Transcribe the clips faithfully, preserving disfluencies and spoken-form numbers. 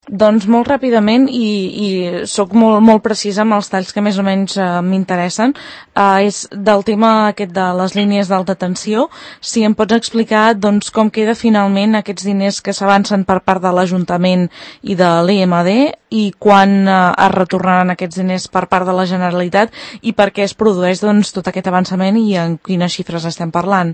Doncs molt ràpidament, i, i soc molt, molt precisa amb els talls que més o menys eh, m'interessen, eh, és del tema aquest de les línies d'alta tensió. Si em pots explicar doncs, com queda finalment aquests diners que s'avancen per part de l'Ajuntament i de l'E M D i quan eh, es retornaran aquests diners per part de la Generalitat i per què es produeix doncs, tot aquest avançament i en quines xifres estem parlant?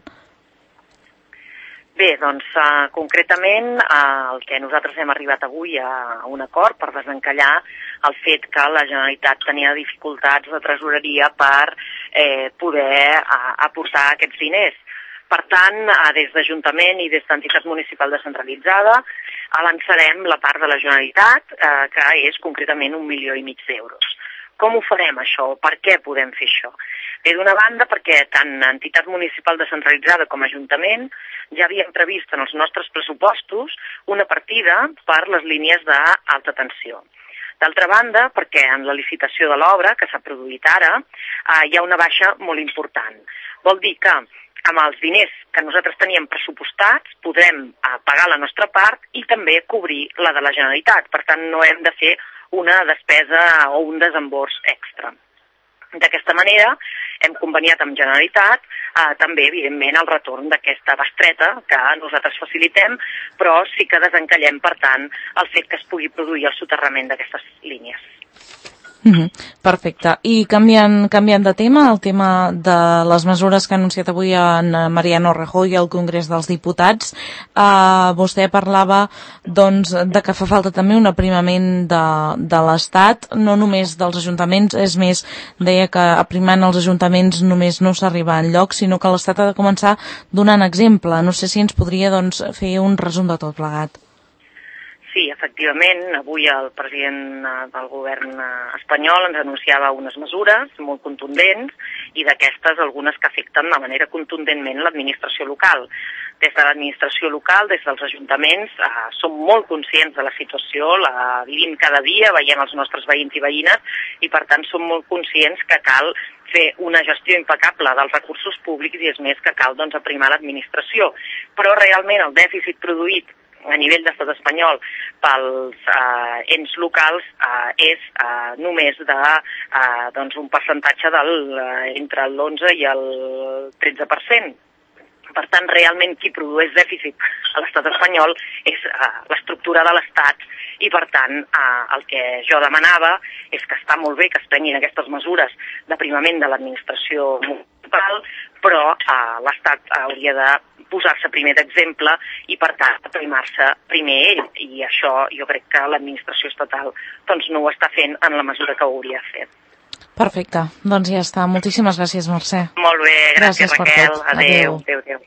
Bé, doncs, uh, concretament, uh, el que nosaltres hem arribat avui a un acord per desencallar el fet que la Generalitat tenia dificultats de tresoreria per eh, poder uh, aportar aquests diners. Per tant, uh, des d'Ajuntament i des d'entitat municipal descentralitzada, avançarem la part de la Generalitat, uh, que és concretament un milió i mig d'euros. Com ho farem, això? Per què podem fer això? Bé, d'una banda, perquè tant entitat municipal descentralitzada com Ajuntament ja havíem previst en els nostres pressupostos una partida per les línies d'alta tensió. D'altra banda, perquè en la licitació de l'obra, que s'ha produït ara, eh, hi ha una baixa molt important. Vol dir que amb els diners que nosaltres teníem pressupostats podrem eh, pagar la nostra part i també cobrir la de la Generalitat. Per tant, no hem de fer una despesa o un desembors extra. D'aquesta manera, hem conveniat amb Generalitat eh, també, evidentment, el retorn d'aquesta bestreta que nosaltres facilitem, però sí que desencallem, per tant, el fet que es pugui produir el soterrament d'aquestes línies. Mm-hmm. Perfecte. I canviant, canviant de tema, el tema de les mesures que ha anunciat avui en Mariano Rajoy al Congrés dels Diputats, eh, vostè parlava doncs, de que fa falta també un aprimament de, de l'Estat, no només dels ajuntaments, és més, deia que aprimant els ajuntaments només no s'arriba enlloc, sinó que l'Estat ha de començar donant exemple. No sé si ens podria doncs, fer un resum de tot plegat. Sí, efectivament, avui el president del govern espanyol ens anunciava unes mesures molt contundents i d'aquestes algunes que afecten de manera contundentment l'administració local. Des de l'administració local, des dels ajuntaments, eh, som molt conscients de la situació, la vivim cada dia, veiem els nostres veïns i veïnes i per tant som molt conscients que cal fer una gestió impecable dels recursos públics i és més que cal doncs, aprimar l'administració. Però realment el dèficit produït a nivell d'estat espanyol pels eh, ens locals eh, és eh, només de eh, doncs un percentatge del, eh, entre l'onze i el tretze per cent. Per tant, realment qui produeix dèficit a l'estat espanyol és eh, l'estructura de l'estat i, per tant, eh, el que jo demanava és que està molt bé que es prenguin aquestes mesures d'aprimament de l'administració municipal, però eh, l'Estat hauria de posar-se primer d'exemple i, per tant, aprimar-se primer ell. I això jo crec que l'administració estatal doncs, no ho està fent en la mesura que ho hauria fet. Perfecte. Doncs ja està. Moltíssimes gràcies, Mercè. Molt bé. Gràcies, gràcies Raquel. per tot. Adéu. Adéu. Adéu, adéu.